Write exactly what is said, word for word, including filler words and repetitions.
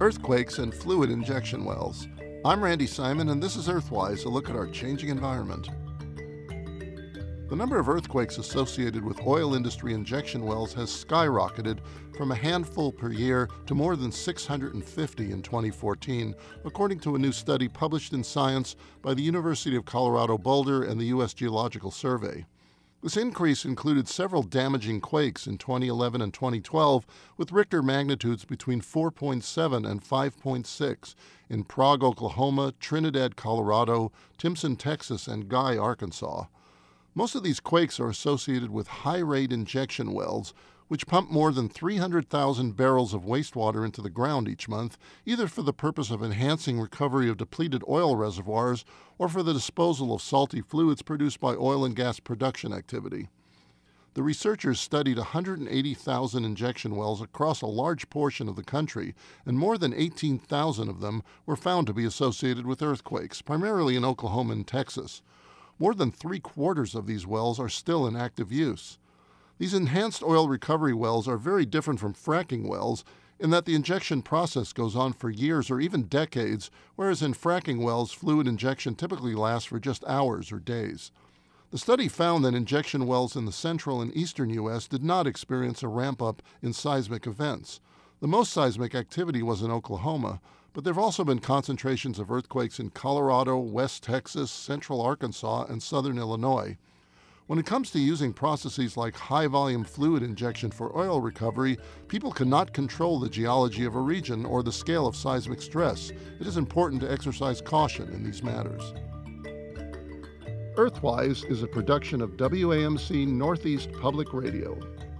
Earthquakes and fluid injection wells. I'm Randy Simon, and this is Earthwise, a look at our changing environment. The number of earthquakes associated with oil industry injection wells has skyrocketed from a handful per year to more than six hundred fifty in twenty fourteen, according to a new study published in Science by the University of Colorado Boulder and the U S Geological Survey. This increase included several damaging quakes in twenty eleven and twenty twelve, with Richter magnitudes between four point seven and five point six in Prague, Oklahoma, Trinidad, Colorado, Timpson, Texas, and Guy, Arkansas. Most of these quakes are associated with high-rate injection wells, which pump more than three hundred thousand barrels of wastewater into the ground each month, either for the purpose of enhancing recovery of depleted oil reservoirs or for the disposal of salty fluids produced by oil and gas production activity. The researchers studied one hundred eighty thousand injection wells across a large portion of the country, and more than eighteen thousand of them were found to be associated with earthquakes, primarily in Oklahoma and Texas. More than three-quarters of these wells are still in active use. These enhanced oil recovery wells are very different from fracking wells in that the injection process goes on for years or even decades, whereas in fracking wells, fluid injection typically lasts for just hours or days. The study found that injection wells in the central and eastern U S did not experience a ramp-up in seismic events. The most seismic activity was in Oklahoma, but there have also been concentrations of earthquakes in Colorado, West Texas, central Arkansas, and southern Illinois. When it comes to using processes like high-volume fluid injection for oil recovery, people cannot control the geology of a region or the scale of seismic stress. It is important to exercise caution in these matters. Earthwise is a production of W A M C Northeast Public Radio.